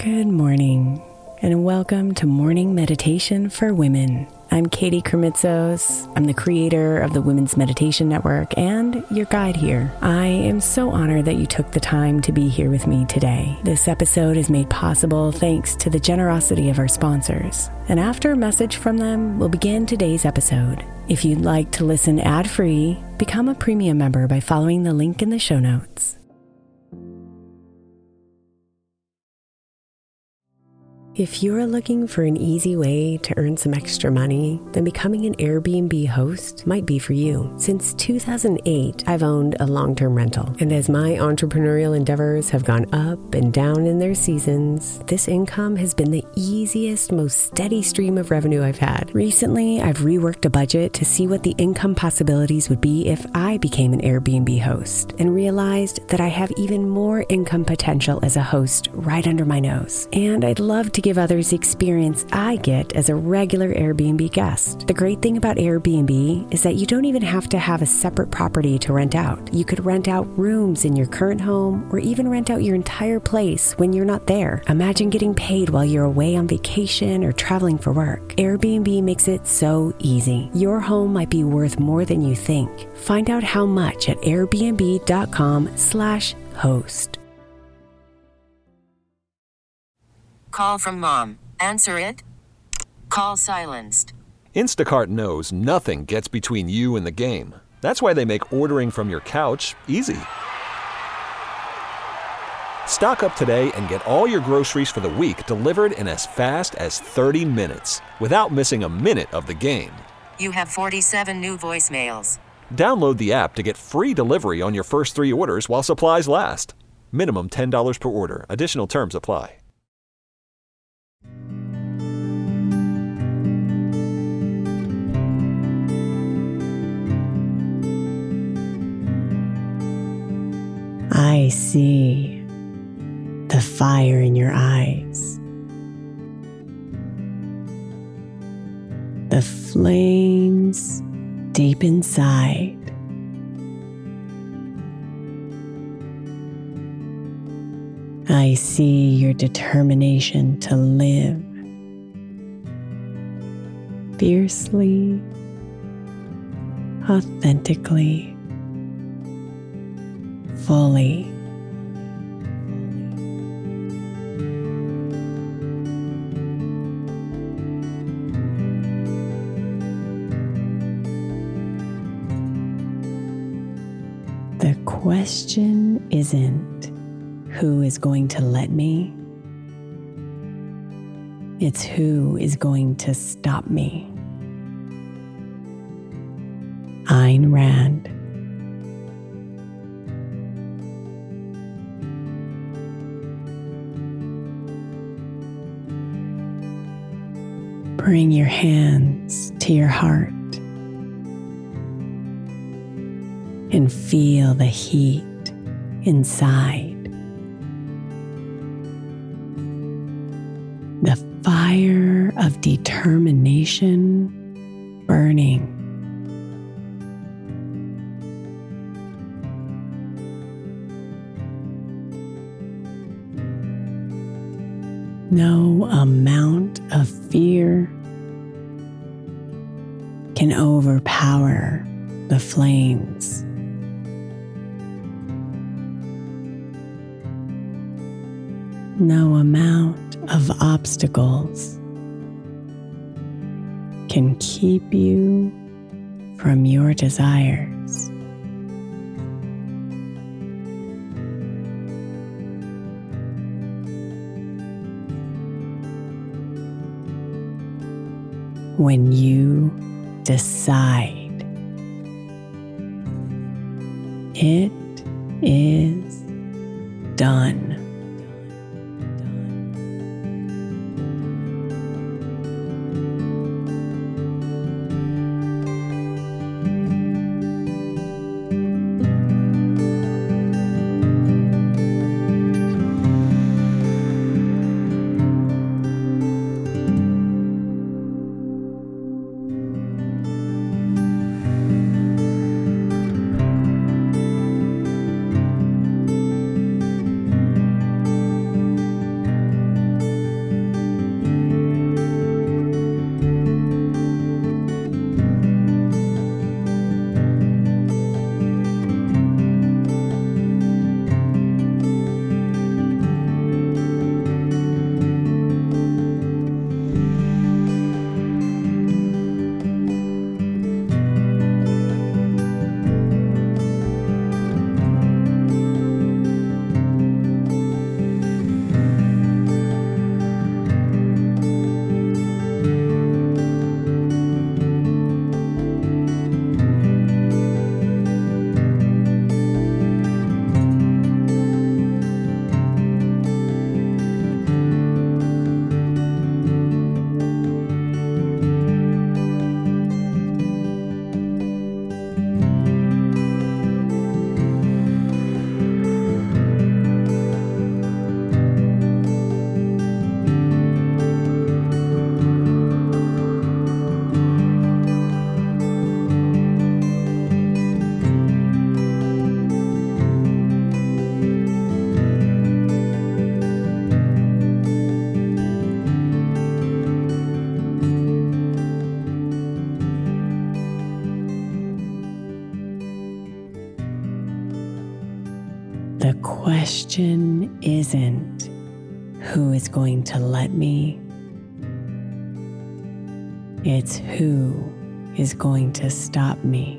Good morning, and welcome to Morning Meditation for Women. I'm Katie Kremitzos. I'm the creator of the Women's Meditation Network and your guide here. I am so honored that you took the time to be here with me today. This episode is made possible thanks to the generosity of our sponsors. And after a message from them, we'll begin today's episode. If you'd like to listen ad-free, become a premium member by following the link in the show notes. If you're looking for an easy way to earn some extra money, then becoming an Airbnb host might be for you. Since 2008, I've owned a long-term rental. And as my entrepreneurial endeavors have gone up and down in their seasons, this income has been the easiest, most steady stream of revenue I've had. Recently, I've reworked a budget to see what the income possibilities would be if I became an Airbnb host, and realized that I have even more income potential as a host right under my nose. And I'd love to give others the experience I get as a regular Airbnb guest. The great thing about Airbnb is that you don't even have to have a separate property to rent out. You could rent out rooms in your current home or even rent out your entire place when you're not there. Imagine getting paid while you're away on vacation or traveling for work. Airbnb makes it so easy. Your home might be worth more than you think. Find out how much at airbnb.com/host. Call from mom. Answer it. Call silenced. Instacart knows nothing gets between you and the game. That's why they make ordering from your couch easy. Stock up today and get all your groceries for the week delivered in as fast as 30 minutes without missing a minute of the game. You have 47 new voicemails. Download the app to get free delivery on your first 3 orders while supplies last. Minimum $10 per order. Additional terms apply. I see the fire in your eyes, the flames deep inside. I see your determination to live fiercely, authentically, fully. The question isn't who is going to let me, it's who is going to stop me. Ayn Rand. Bring your hands to your heart and feel the heat inside. The fire of determination burning. No amount of fear can overpower the flames. No amount of obstacles can keep you from your desires. When you decide, it is done. question isn't who is going to let me, it's who is going to stop me.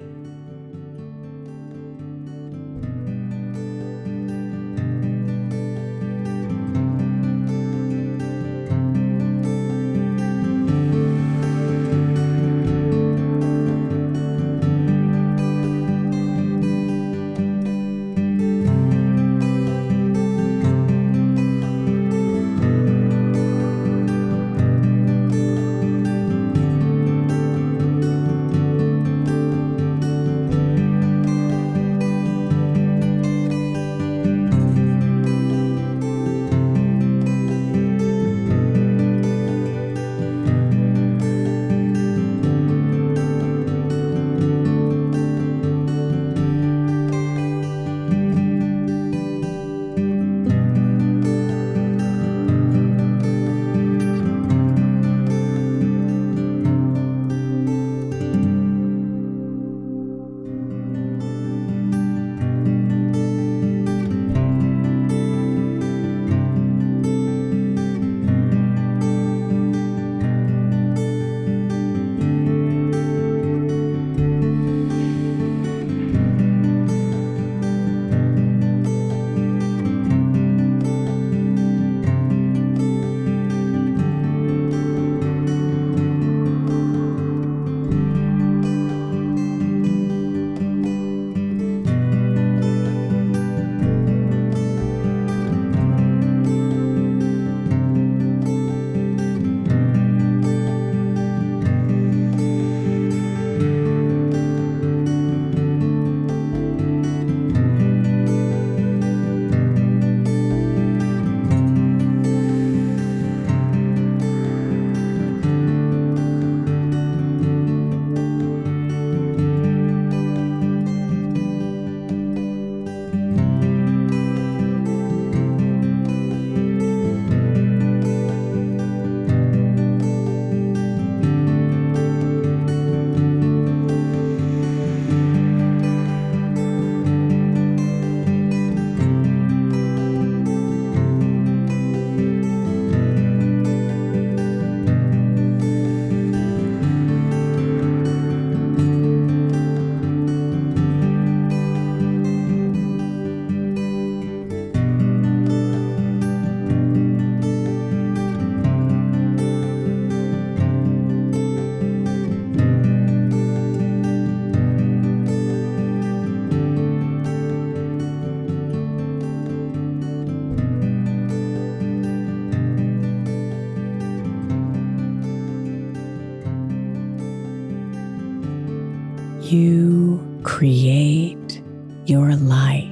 You create your life,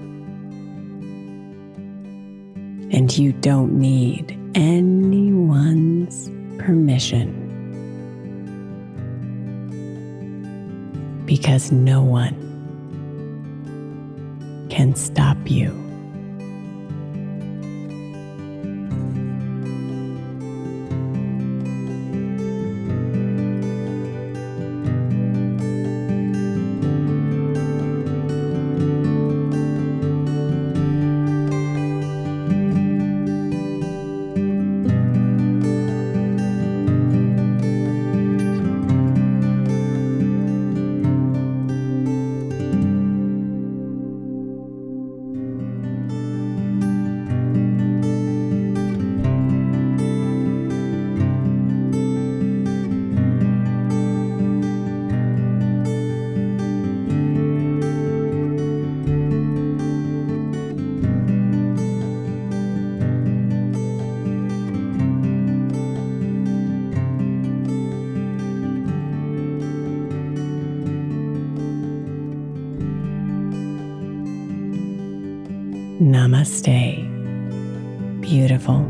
and you don't need anyone's permission, because no one can stop you. Namaste, beautiful.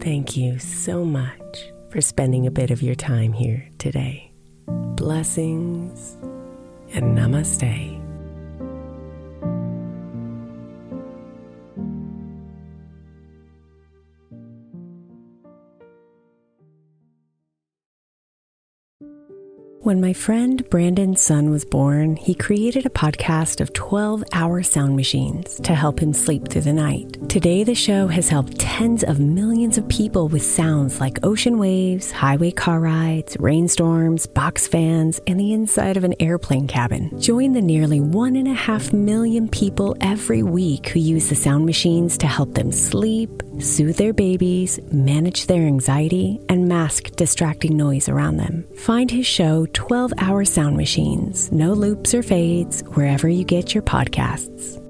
Thank you so much for spending a bit of your time here today. Blessings and namaste. When my friend Brandon's son was born, he created a podcast of 12-hour sound machines to help him sleep through the night. Today, the show has helped tens of millions of people with sounds like ocean waves, highway car rides, rainstorms, box fans, and the inside of an airplane cabin. Join the nearly 1.5 million people every week who use the sound machines to help them sleep, soothe their babies, manage their anxiety, and mask distracting noise around them. Find his show 12-Hour Sound Machines, no loops or fades, wherever you get your podcasts.